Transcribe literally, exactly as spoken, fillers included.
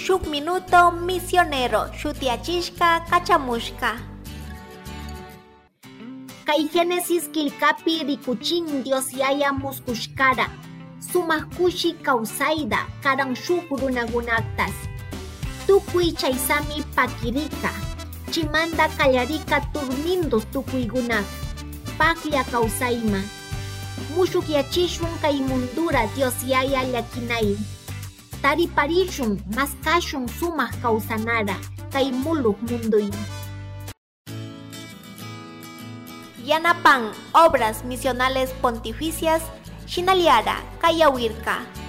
Shuk minuto misionero shutiachishka kachamushka. Kay Génesis kilkapi rikuchin Dios yaya muskushkara. Sumaq kushi kawsayda karan shuk runakunaktas. Tukuy chaysami pakirika. Chimanda kallarika turmindos tukuykunak. Paqlla kawsayma. Mushuk yachishun kay mundura Dios yaya llakinay. Tariparishun maskashun sumaq kawsanara kay muluk munduy. Yanapan Obras Misionales Pontificias Shinaliara Kayawirka.